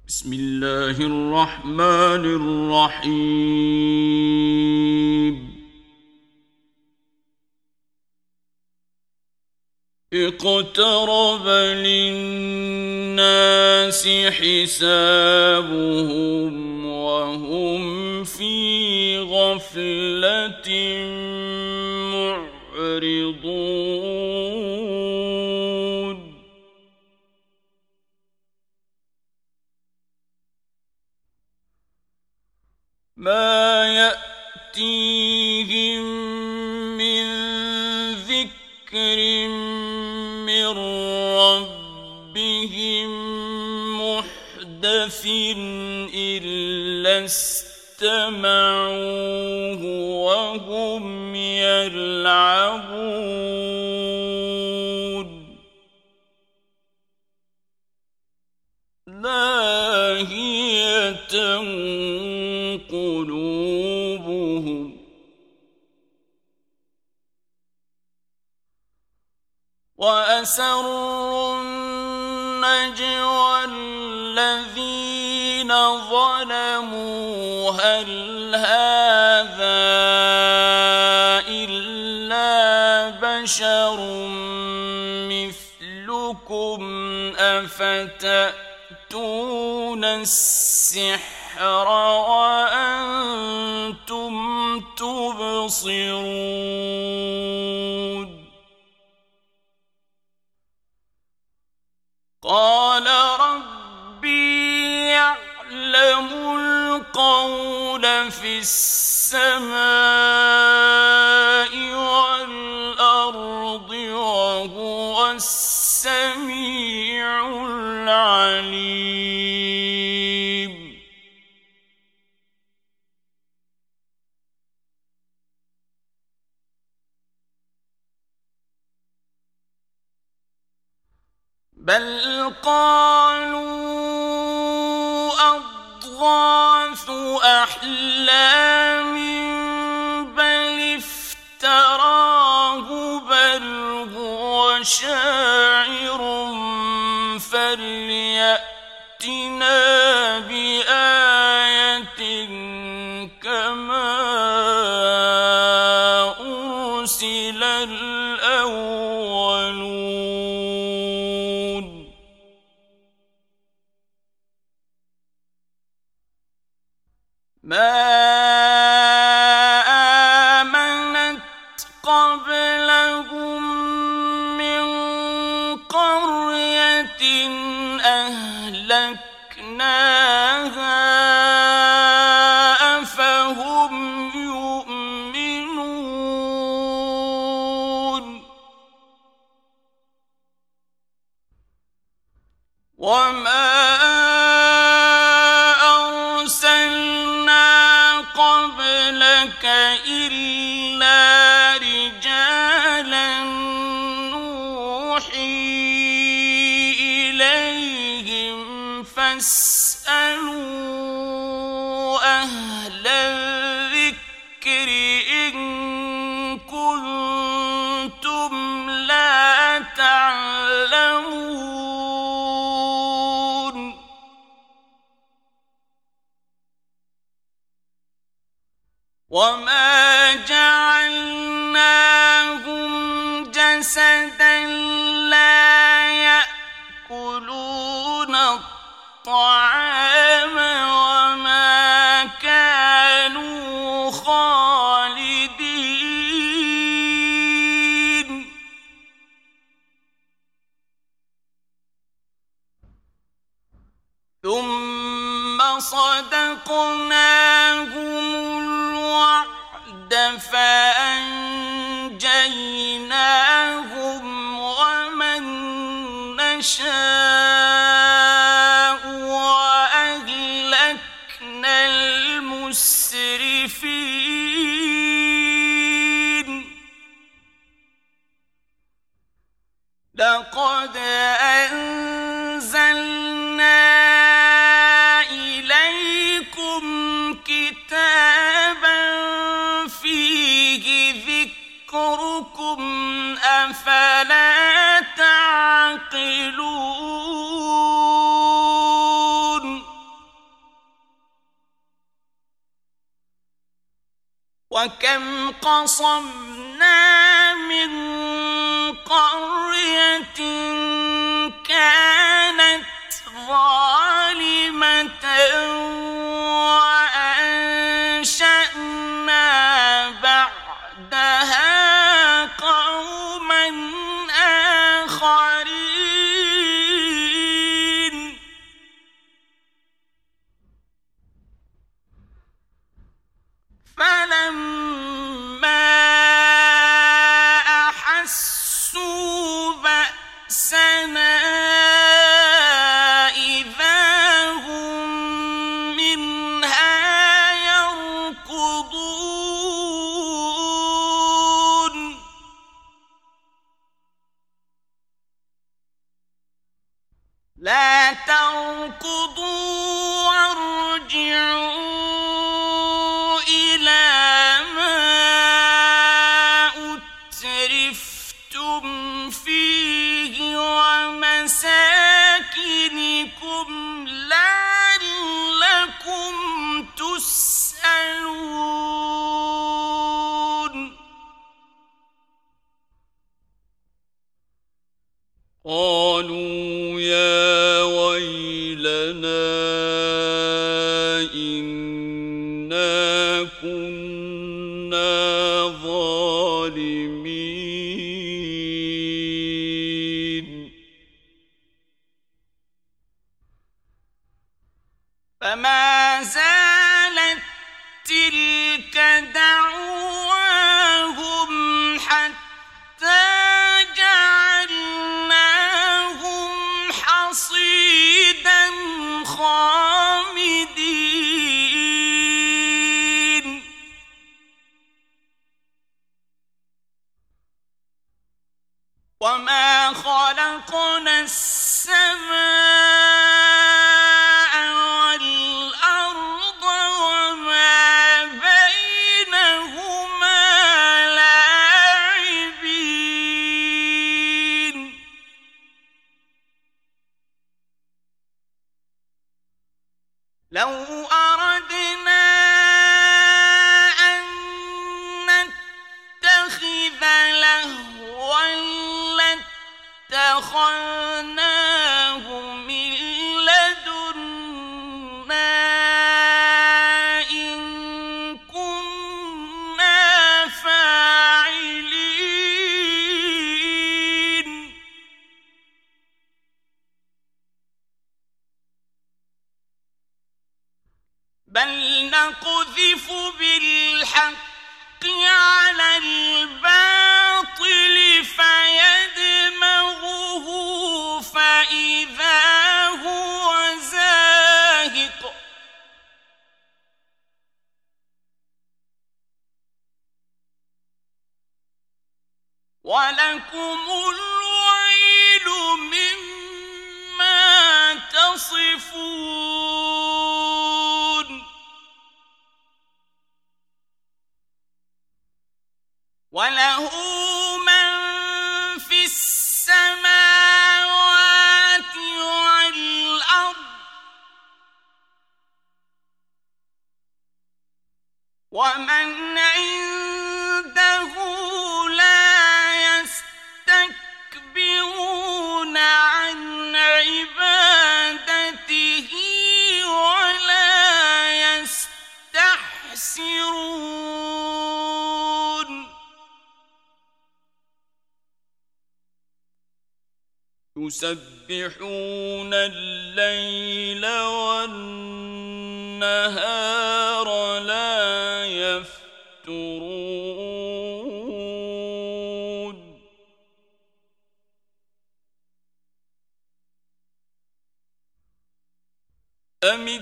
بسم الله الرحمن الرحيم. اقترب للناس حسابهم وهم في غفلة معرضون. ما يأتيهم من ذكر من ربهم محدث إلا استمعوه وهم يلعبون. لاهية قلوبهم وأسروا النجوى الذين ظلموا هل هذا إلا بشر مثلكم أفتأتون السحر وأنتم تبصرون. قال ربي يعلم القول في السماء والأرض وهو السميع العليم. بل قالوا أضغاث أحلام بل افتراه بل هو شاعر فليأتنا بآية كما أرسل الأولون. ما آمنت قبلهم من قرية أهلكناها أفهم يؤمنون. وما أرسلنا قبلك إلا رجالا نوحي إليهم فاسألوا أهل الذكر إن كنتم لا تعلمون. وما جعلناهم جسدا لا يأكلون الطعام وما كانوا خالدين. ثم صدقناهم الوعد فأنجيناهم ومن نشاء وأهلكنا المسرفين. لقد أنزلنا إليكم كتابا فيه وكم قصمنا من قرية كانت ظالمة وأنشأنا بعدها قوما آخرين فلما أحسوا بأسنا إذا هم منها يركضون لا تركضوا وارجعوا مساكنكم لعلكم تسألون قالوا يا ويلنا إنا كنا ظالمين فما زالت تلك دعواهم حتى جعلناهم حصيدا خامدين وما خلقنا السماء والأرض وما بينهما لاعبين لو أردنا أن نتخذ لهوا لاتخذناه من لدنا إن كنا فاعلين بل نقذف بالحق على الباطل فيدمغه فإذا هو زاهق ولكم الويل مما تصفون وله من في السماوات والأرض ومن عنده لا يستكبرون عن عبادته ولا يستحسرون يسبحون الليل والنهار لا يفترون أم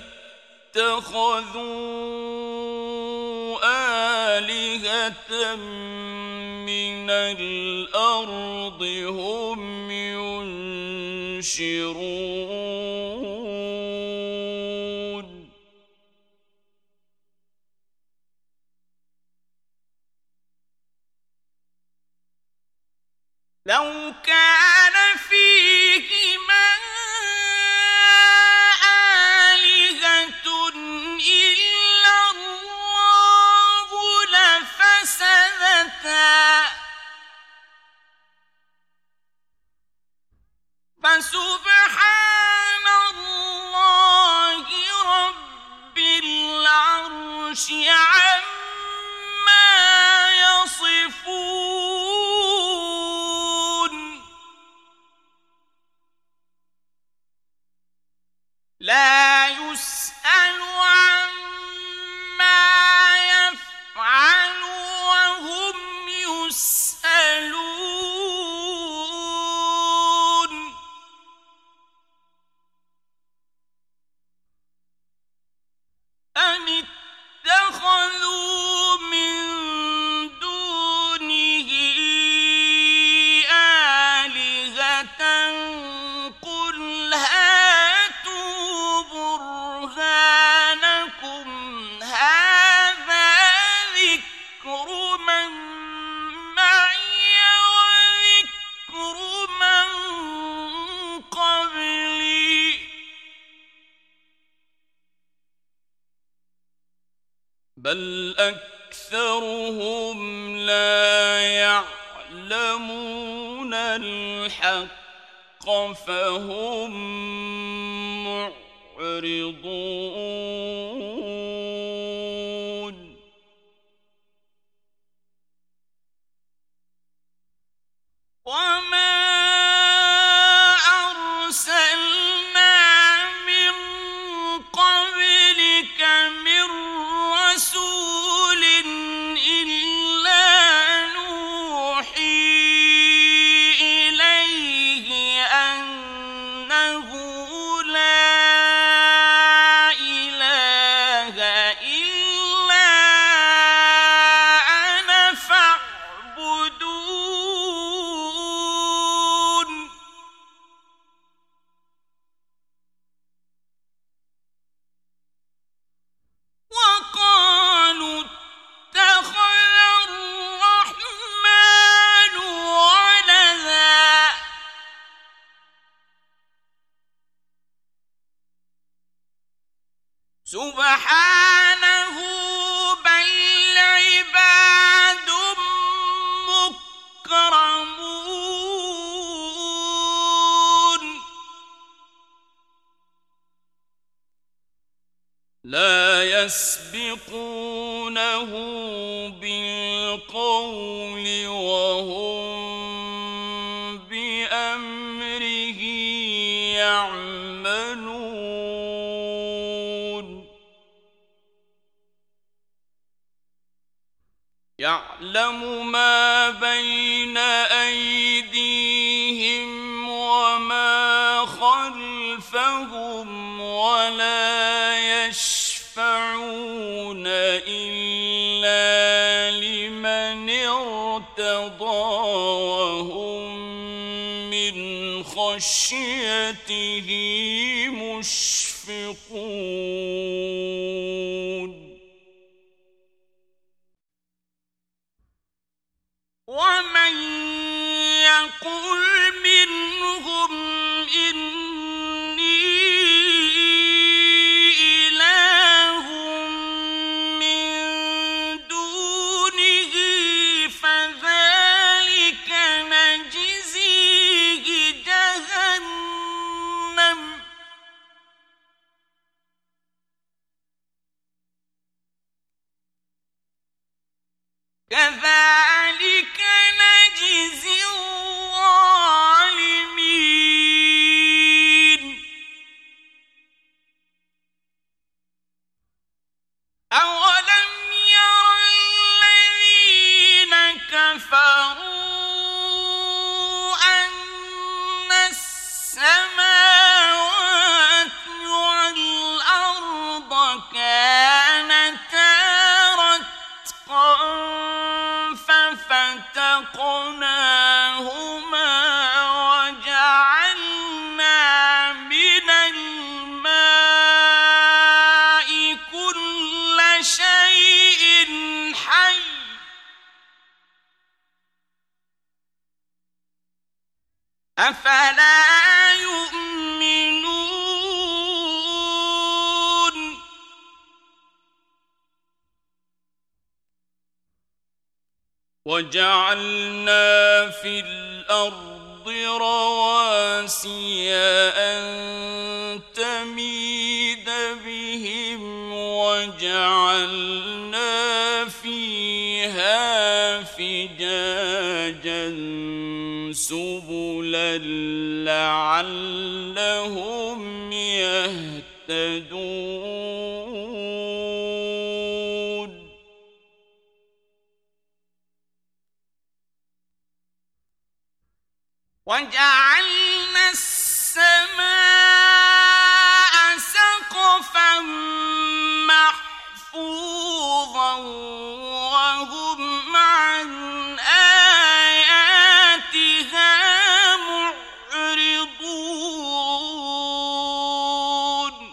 اتخذوا آلهة من الأرض هم ينشرون لو كان فيهما آلهة إلا الله عما يفعل وهم يسألون أم اتخذوا من دونه آلهة قل هاتوا برهانكم هذا ذكر من معي وذكر من قبلي بل أكثرهم لا يعلمون الحق فهم معرضون وما أرسلنا من قبلك من رسول إلا نوحي إليه أنه لا إله إلا أنا فاعبدون وقالوا اتخذ الرحمن ولدا سبحانه بل عباد مكرمون لا يسبقونه بالقول وهم بأمره يعملون يعلم ما بين أيديهم وما خلفهم ولا يشفعون إلا لمن ارتضى وهم من خشيته مشفقون ومن يقل منهم إني إله من دونه فذلك نجزيه جهنم كذلك نجزي الظالمين أولم ير الذين كفروا أن السماوات والأرض كانتا رتقا ففتقناهما وجعلنا من الماء كل شيء حي أفلا يؤمنون وجعلنا في الأرض رواسي أن تميد بهم وجعلنا فيها فجاجا سبلا لعلهم يهتدون يهتدون وجعلنا السماء سقفا محفوظا وهم عن آياتها معرضون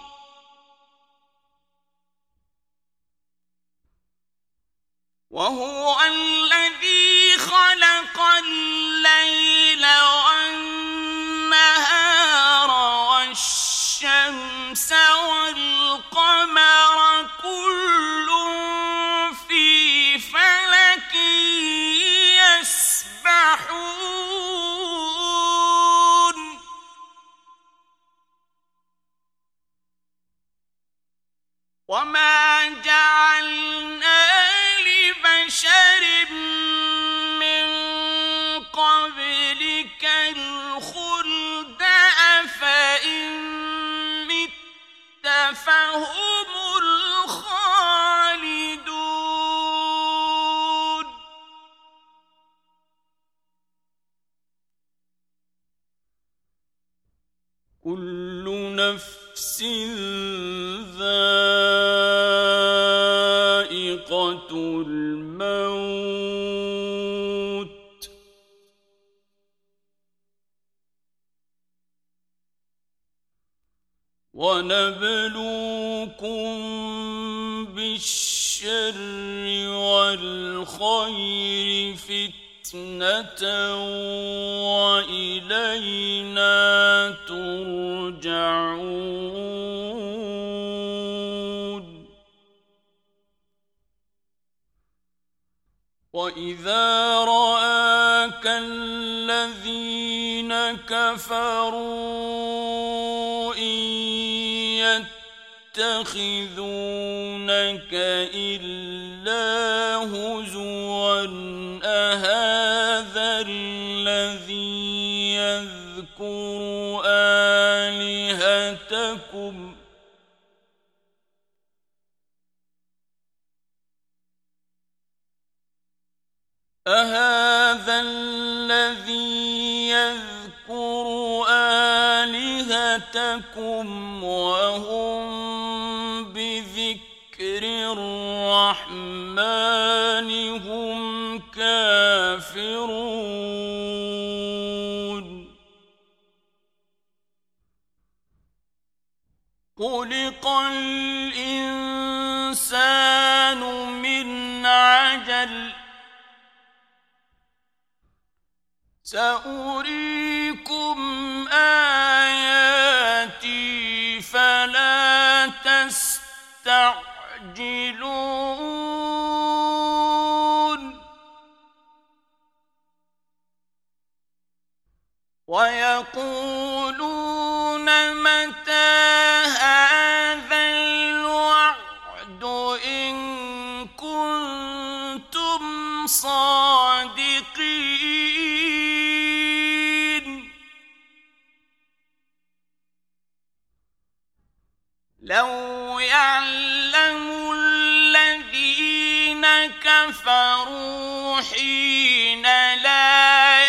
وهو الذي خلق الليل والنهار والشمس والقمر كل في فلك يسبحون وما جعلنا لبشر من قبلك الخلد أفإن مت فهم الخالدون كل نفس ذائقة الموت ونبلوكم بالشر والخير فتنة وإلينا ترجعون وإذا رآك الذين كفروا إن يتخذونك إلا هزوا أهذا الذي يذكر آلهتكم أهذا الذي يذكر آلهتكم وهم بذكر الرحمن هم كافرون خلق الإنسان من عجل سأريكم آياتي فلا تستعجلون ويقولون متى هذا الوعد إن كنتم صادقين لو يعلم الذين كفروا حين لا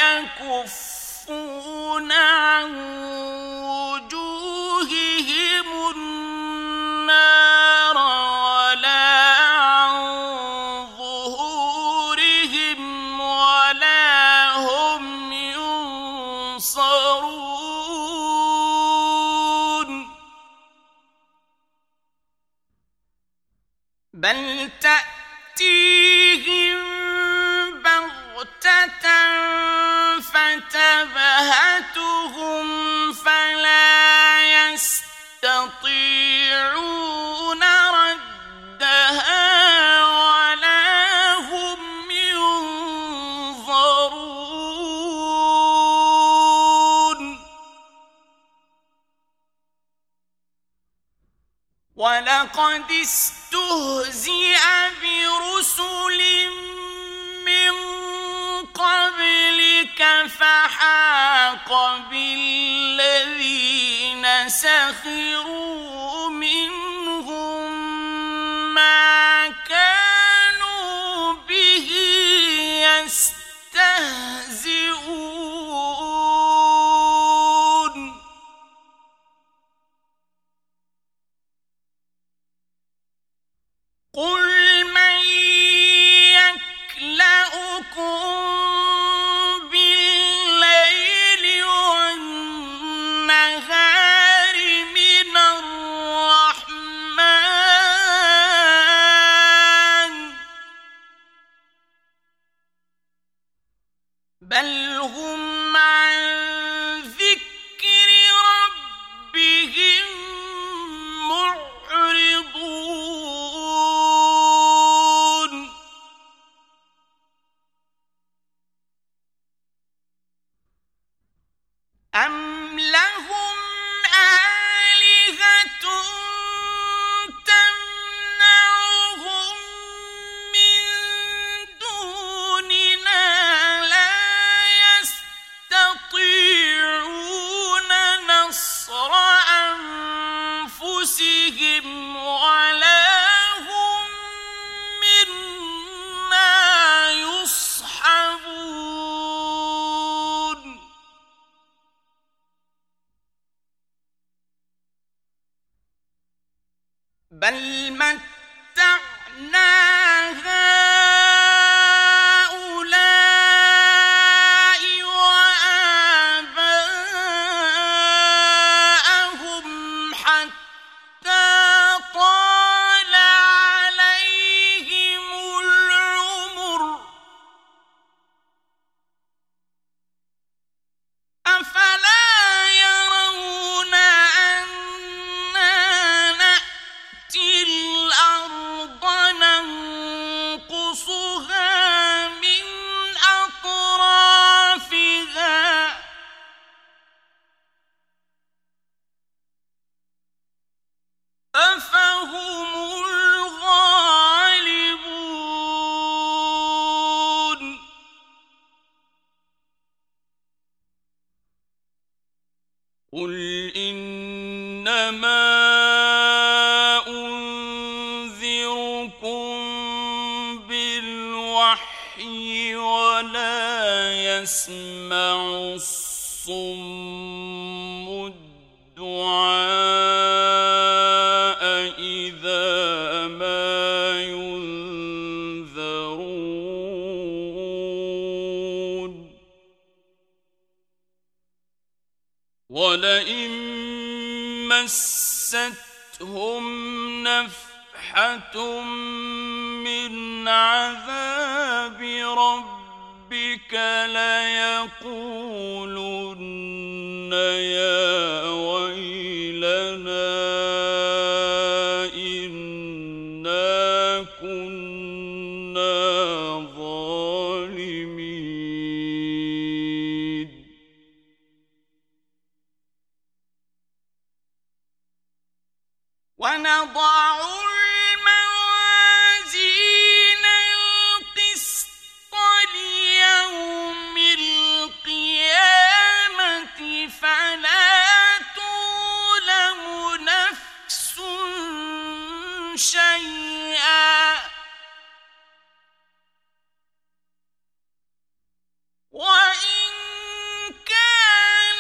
يكفون عن وجوههم النار ولا عن ظهورهم ولا هم ينصرون بل تأتيهم بغتة فتبهتهم فلا يستطيعون ردها ولا هم ينظرون ولقد استهزئ برسل من قبلك ربك فحاق بالذين سخروا منهم ما كانوا به يستهزئون قل من يكلؤكم بالليل والنهار من الرحمن بل هم عن ذكر ربهم معرضون أم لهم آلهة تمنعهم من دوننا لا يستطيعون نصر أنفسهم ولا هم منا يصحبون بل متعنا هؤلاء وآباءهم حتى طال عليهم العمر أفلا يرون أنا نأتي الأرض ننقصها من أطرافها أفهم الغالبون قل إنما أنذركم بالوحي ولا يسمع الصم الدعاء إذا ما ينذرون ولئن مستهم نفحة من عذاب ربك ليقولن يا ويلنا إنا كنا ظالمين ونضع الموازين القسط ليوم القيامة فلا تظلم نفس شيئا وإن كان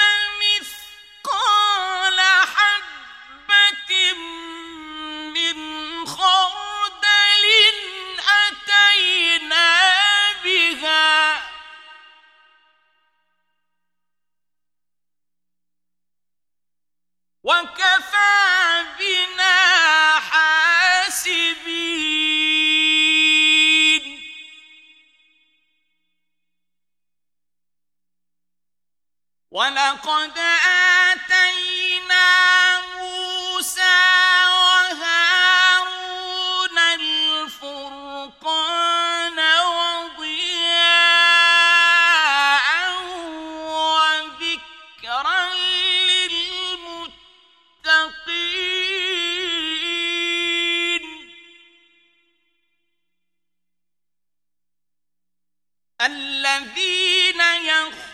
مثقال حبة من خردل أتينا بها وكفى بنا حاسبين ولقد آتينا موسى وهارون الفرقان وضياء وذكرا للمتقين الذين يخافون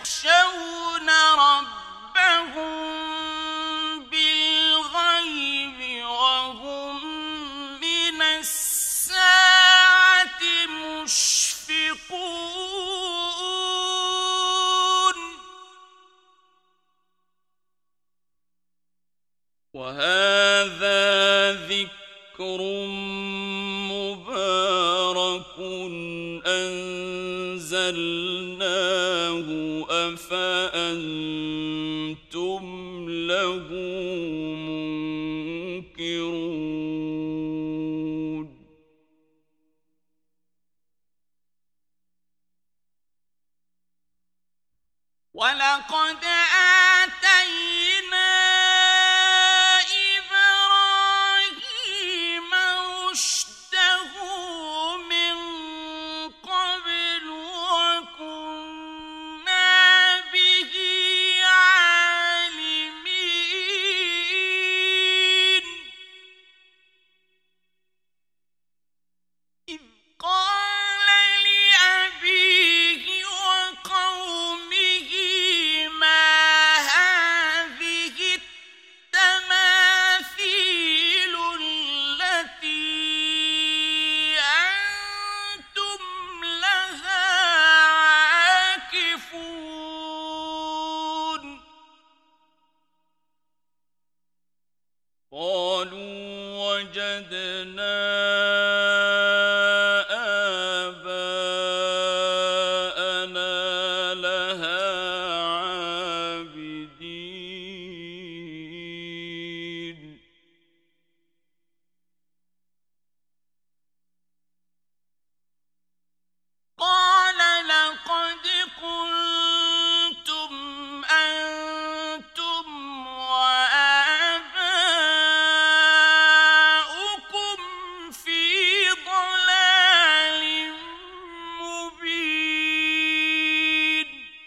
ذكر مبارك أنزلناه أفأنتم له منكرون ولقد آتينا إبراهيم رشده من قبل وكنا به عالمين إذ قال لأبيه وقومه ما هذه التماثيل التي أنتم لها عاكفون قالوا وجدنا آباءنا لها عابدين قال لقد كنتم أنتم وآباؤكم في ضلال مبين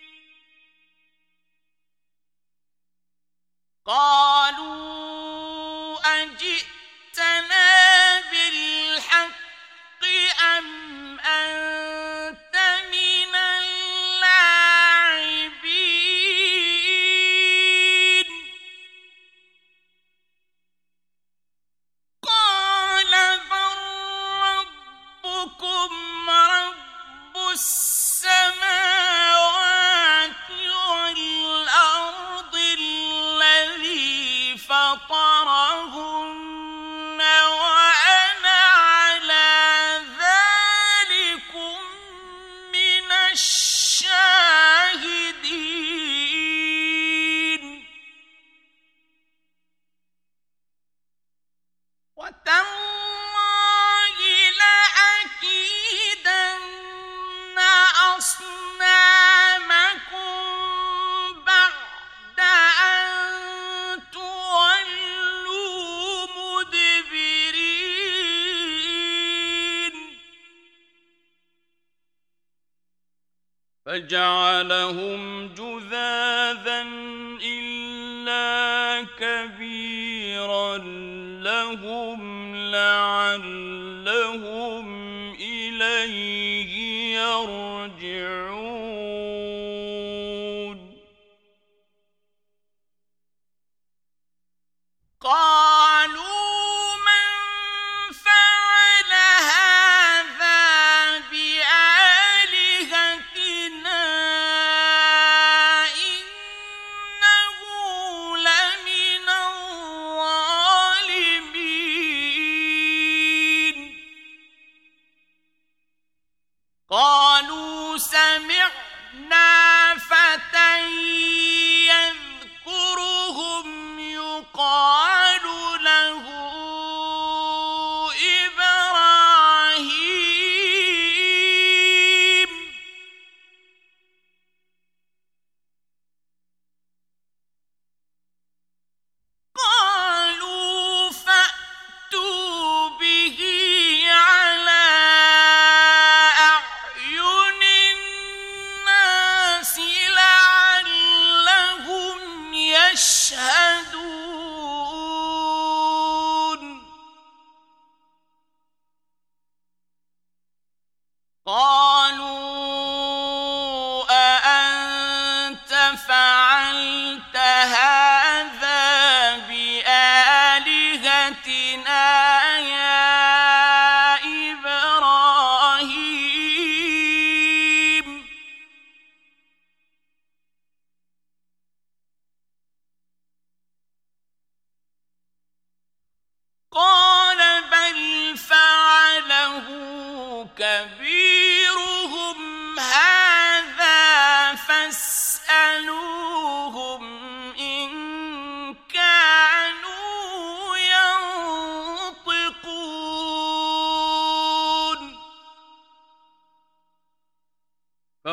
قالوا أجئتنا بالحق أم أنت من اللاعبين قال بل ربكم رب السماوات والأرض الذي فطرهن وأنا على ذلكم من الشاهدين وتالله لأكيدن أصنامكم بعد أن تولوا مدبرين فجعلهم جذاذا إلا كبيرا لهم لعلهم إليه يرجعون قالوا من فعل هذا بآلهتنا إنه لمن الظالمين قالوا سمعنا فتى يذكرهم يقال له إبراهيم قالوا فأتوا به على أعين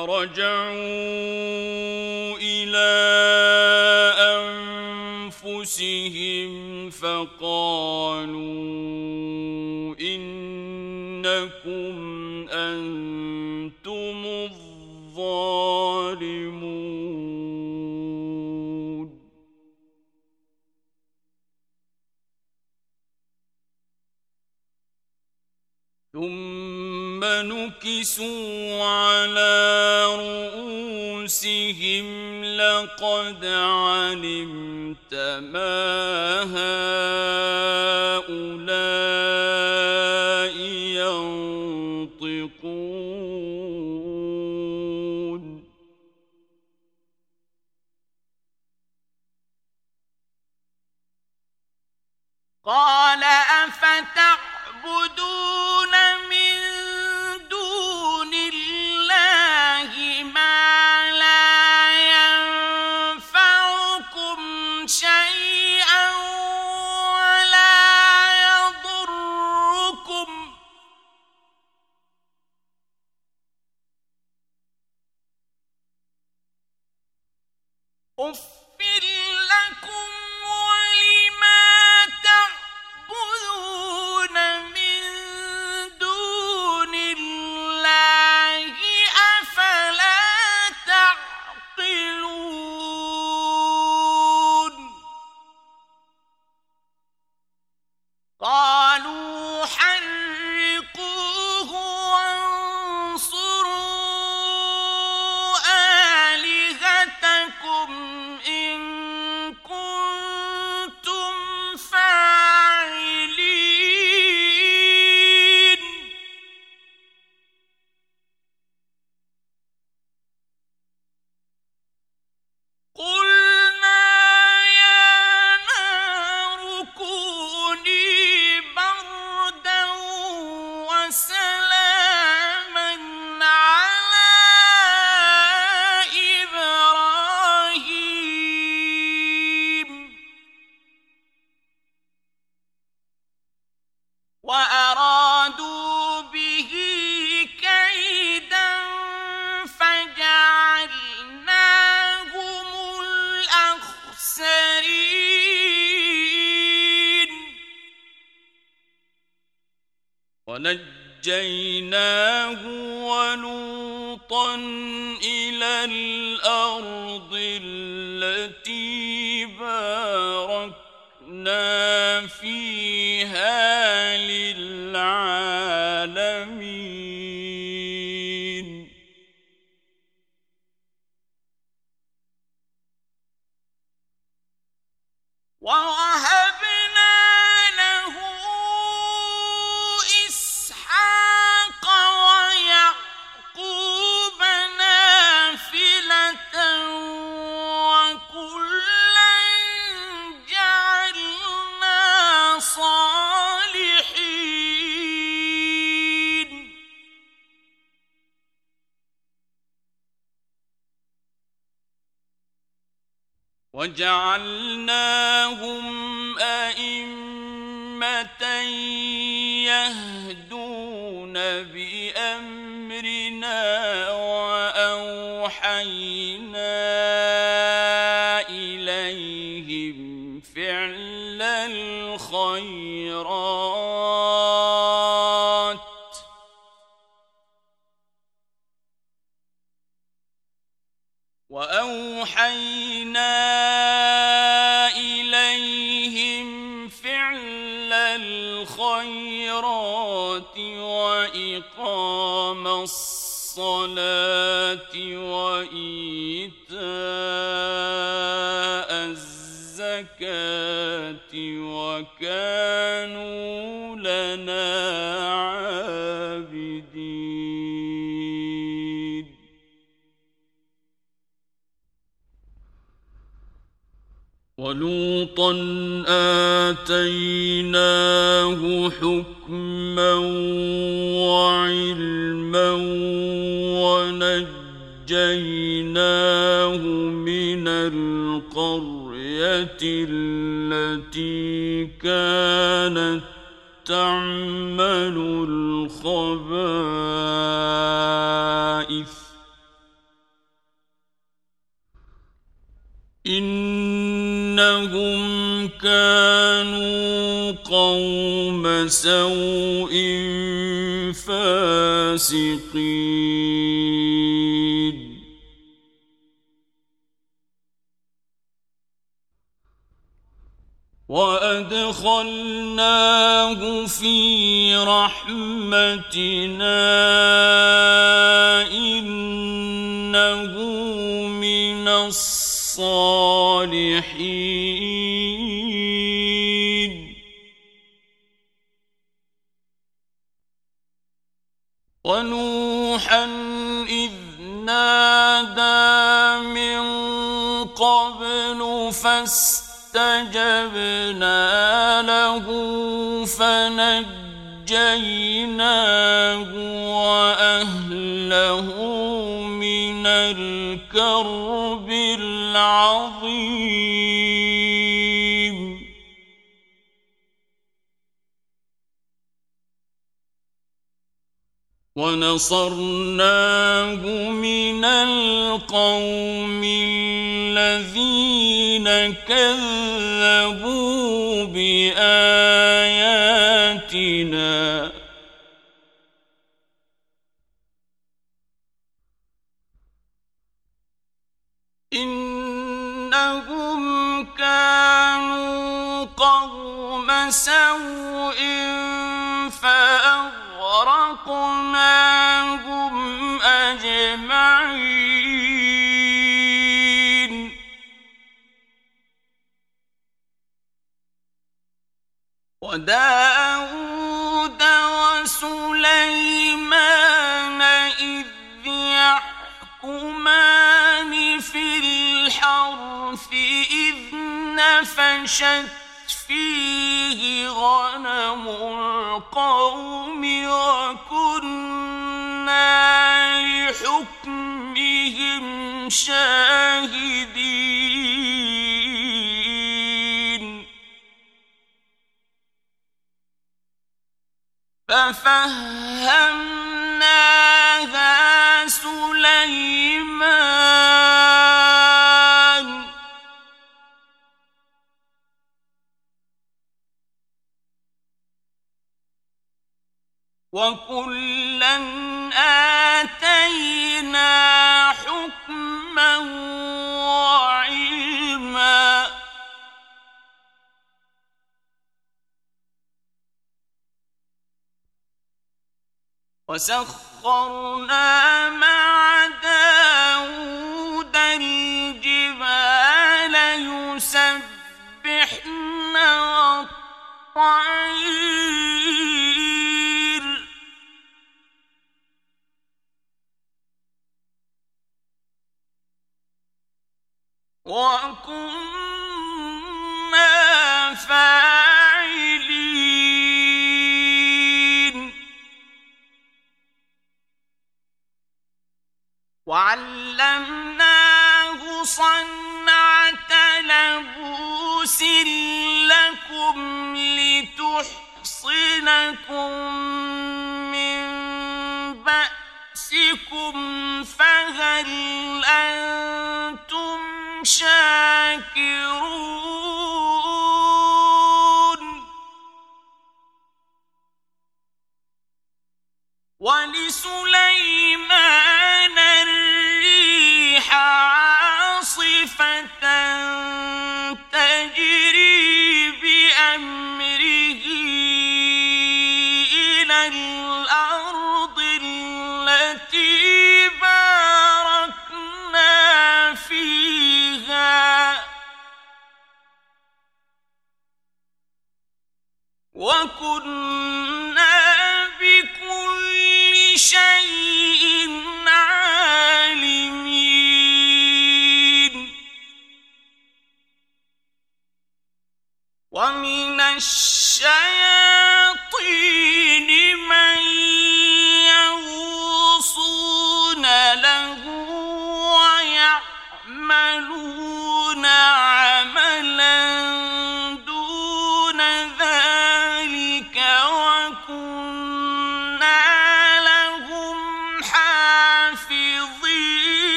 فرجعوا إلى أنفسهم فقالوا إنكم أنتم الظالمون ثم نكسوا على رؤوسهم لقد علمت ما هؤلاء ينطقون قال أفتعبدون من دون الله ما لا ينفعكم شيئا ولا يضركم أُفٍّ لكم ولما تعبدون من دون الله أفلا تعقلون قالوا حرقوه وانصروا آلهتكم إن كنتم فاعلين قلنا يا نار كوني بردا وسلاما على إبراهيم وأرادوا به كيدا فجعلناهم الأخسرين ونجيناه ولوطا إلى الأرض التي باركنا فيها للعالمين ووهبنا له إسحاق ويعقوب نافلة وكلا جعلنا صالحين وجعلناهم أئمة يهدون بأمرنا وأوحينا إليهم فعل الخيرات وإقام الصلاة وإيتاء الزكاة وكانوا لنا عابدين ولوطا آتيناه حكما وعلما ونجيناه من القرية التي كانت تعمل الخبائث قوم سوء فاسقين وأدخلناه في رحمتنا إنه من الصالحين ونوحا إذ نادى من قبل فاستجبنا له فنجيناه وأهله من الكرب العظيم ونصرناه من القوم الذين كذبوا بآياتنا إنهم كانوا قوم سوء فأغرقناهم أجمعين وداود وسليمان إذ يحكمان في الحرث إذ نفشت فيه غنم القوم وكنا لحكمهم شاهدين ففهمناها سليمان وكلا آتينا حكما وعلما وسخرنا مع داود الجبال يسبحن والطير وكنا فاعلين وعلمناه صنعة لبوس لكم لتحصنكم من بأسكم فهل أنتم شاكرون ولسليمان الريح عاصفة تجري بأمره إلى الأرض التي باركنا فيها وكنا بكل شيء عالمين ومن الشياطين من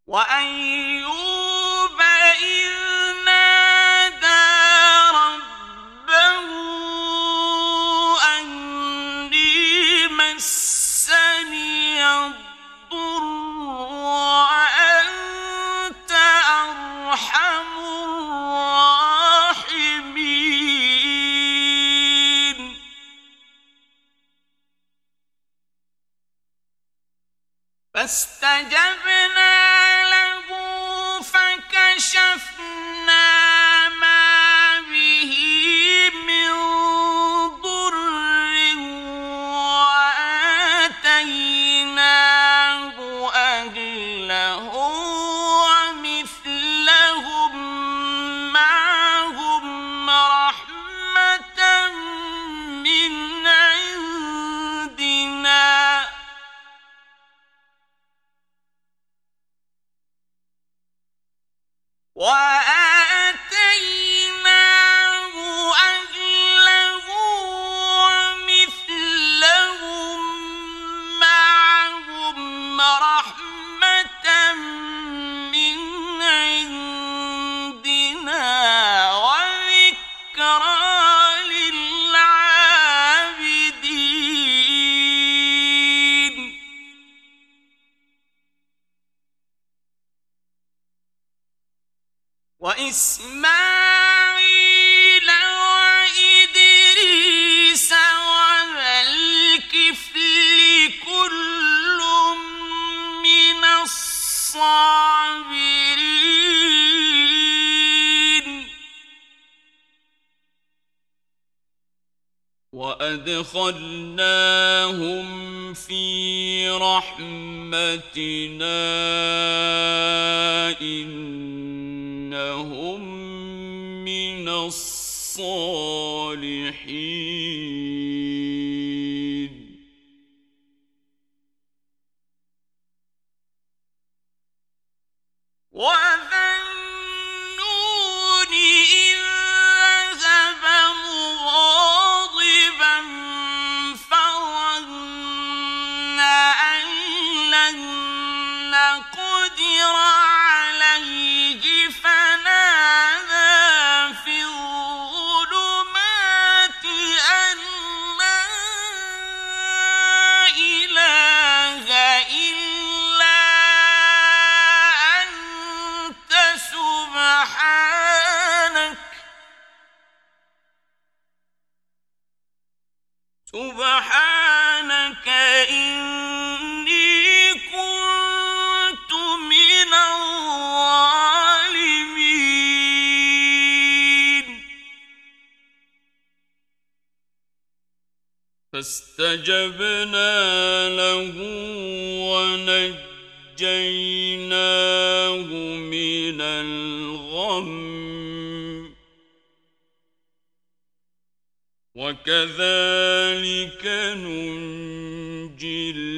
وأيوب إذ نادى ربه أني مسني الضر وأنت أرحم الراحمين فاستجبنا له فكشفنا ما به من ضر وآتيناه أهله ومثلهم معهم رحمة من عندنا وآتيناه أهله ومثلهم معهم رحمة من عندنا وذكرى للعابدين وإسماعيل وإدريس وذا الكفل كل من الصابرين وأدخلناهم في رحمتنا إنهم من الصالحين وذا النون إذ ذهب مغاضبا فظن أن لن نقدر عليه فنادى في الظلمات أن لا إله إلا أنت سبحانك إني كنت من الظالمين فاستجبنا له ونجيناه من الغم وكذلك ننجي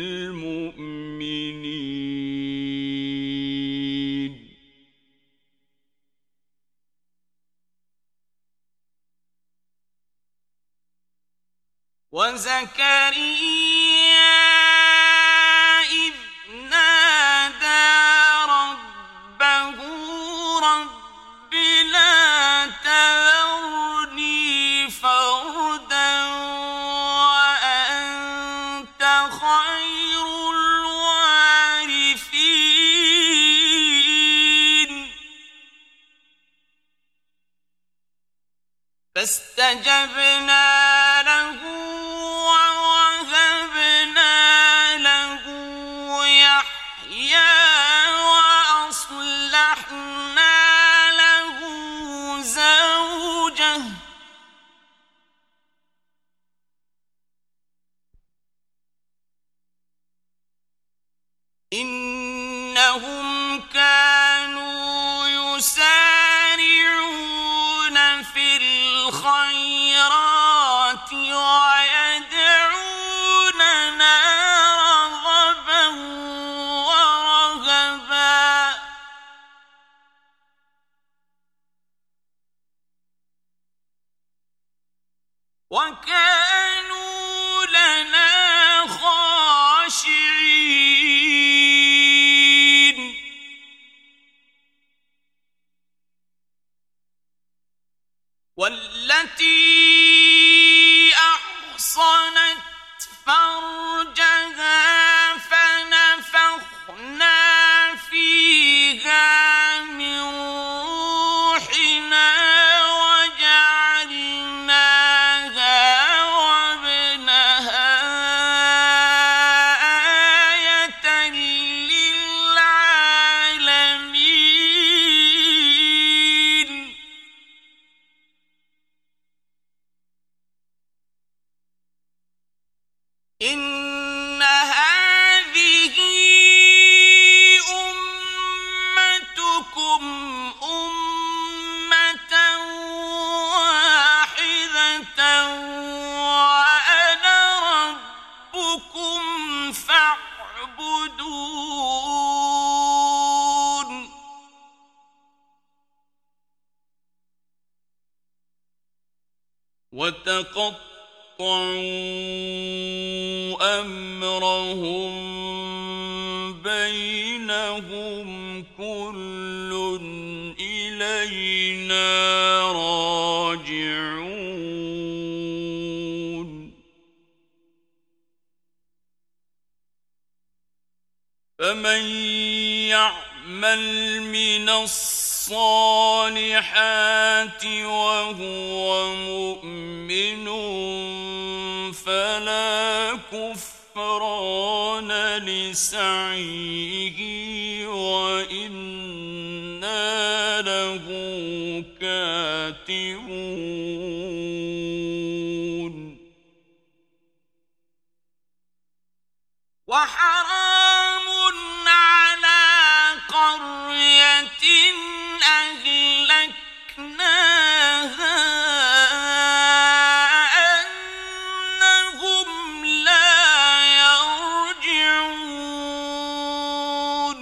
المؤمنين وزكريا إذ نادى ربه رب لا تذرني فردا وأنت خير الوارثين فاستجبنا له ووهبنا له يحيى وأصلحنا له زوجه إنهم كانوا يسارعون في الخيرات ويدعوننا رغبا ورهبا وكانوا لنا خاشعين من روحنا وجعلناها وابنها آية للعالمين إن هذه أمتكم أمة واحدة وأنا ربكم فاعبدون وتقطعوا أمرهم بينهم كل إلينا راجعون فمن يعمل من الصالحات وهو مؤمن فلا كفران لسعيه وإنا له كاتبون وحرام على قرية أهلكناها أنهم لا يرجعون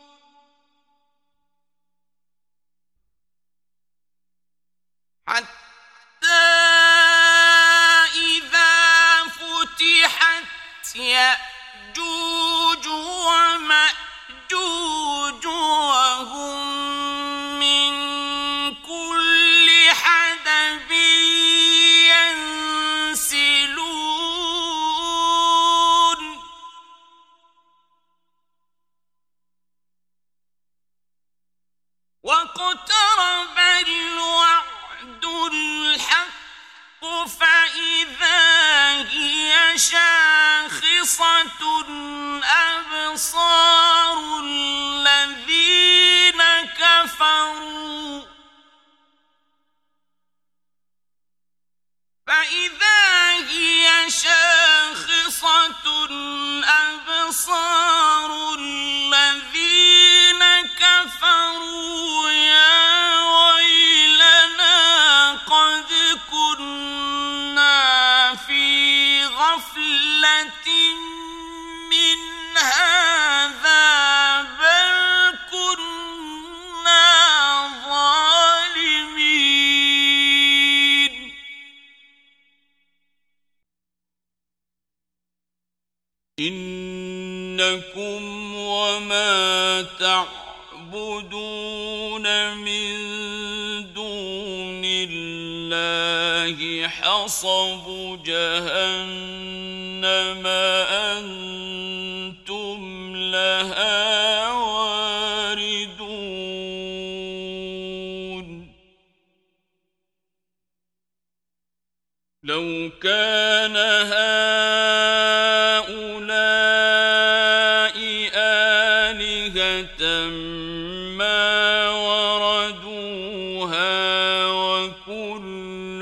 حتى إذا فتحت يأجوج ومأجوج وهم من كل حدب ينسلون واقترب الوعد الحق فإذا هي شاخصة أبصار الذين كفروا فإذا هي شاخصة أبصار الذين كفروا يا ويلنا قد كنا في غفلة من هذا بل كنا ظالمين إنكم وما تعبدون من دون الله حصب جهنم أنتم لها واردون لو كان هؤلاء آلهة ما وردوها وكل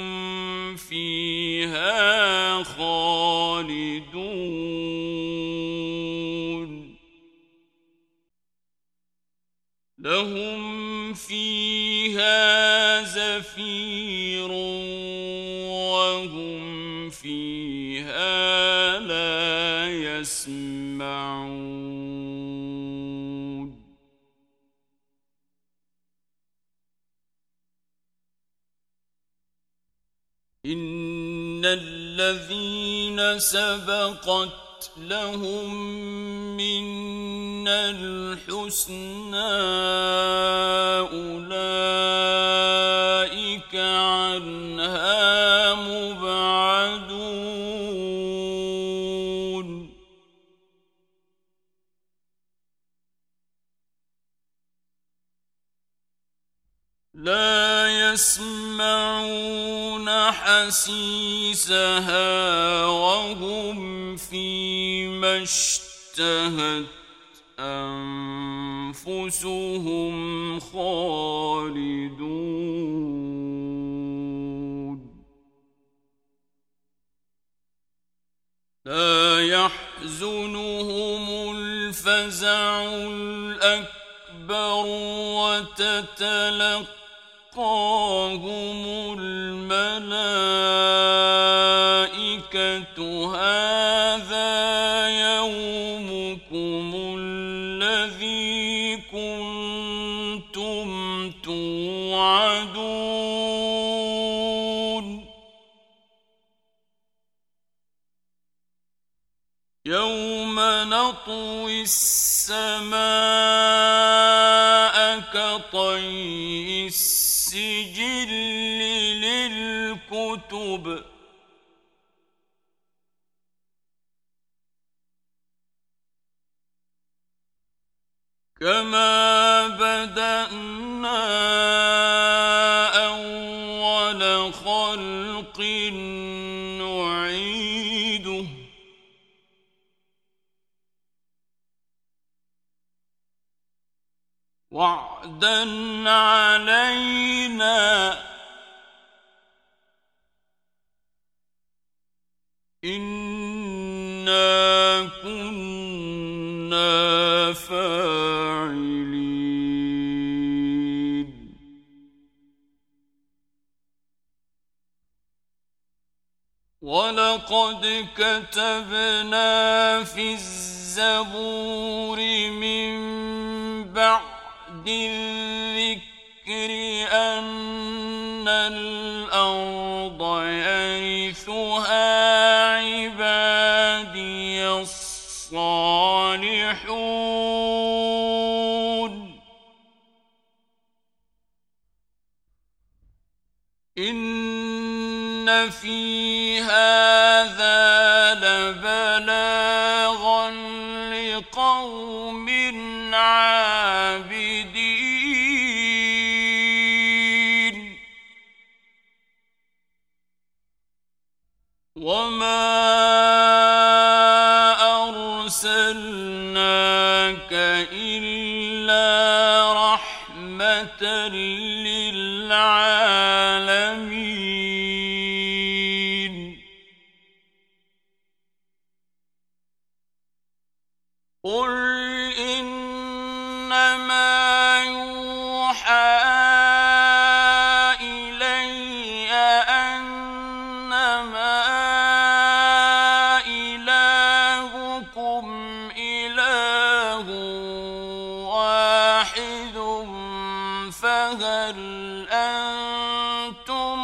فيها خالدون لهم فيها زفير وهم فيها لا يسمعون إن الذين سبقت لهم منا الحسنى أولئك عنها مبعدون لا يسمعون حسيسها وهم فيما اشتهت أنفسهم خالدون لا يحزنهم الفزع الأكبر وتتلقاهم الملائكة هذا يومكم الذي كنتم توعدون يوم نطوي السماء كطي السجل للكتب كما بدأنا أول خلق نعيده وعدا علينا إنا كنا فاعلين ولقد كتبنا في الزبور من بعد الذكر أن الأرض يرثها عبادي الصالحون إن في هذا لبلاغا لقوم عابدين وما أرسلناك إلا رحمة للعالمين قل إنما يوحى إلي أنما إلهكم إله واحد فهل أنتم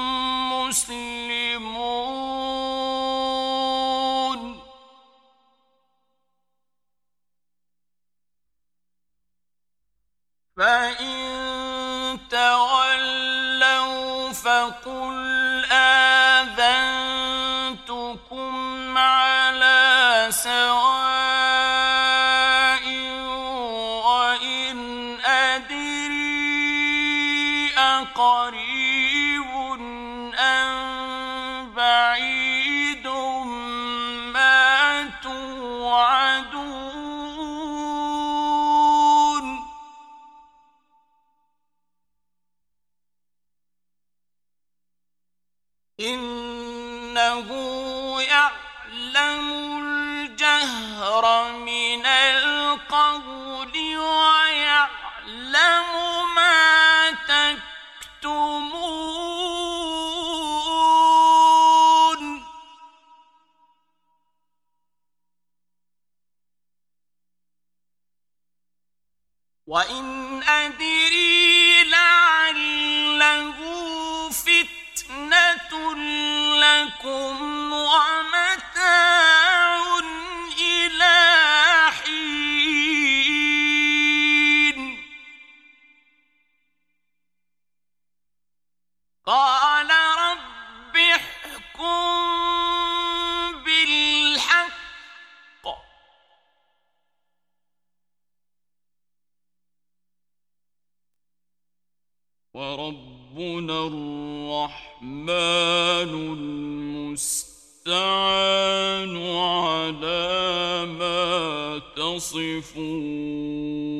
مسلمون فإن تولوا فقل آذنتكم على سواء وإن أدري أقريب أم بعيد ما توعدون إنه يعلم الجهر من القول ويعلم ما تكتمون وإن أدري لعله فتنة لكم ومتاع إلى حين قال رب احكم بالحق وربنا الرحمن المستعان على ما تصفون.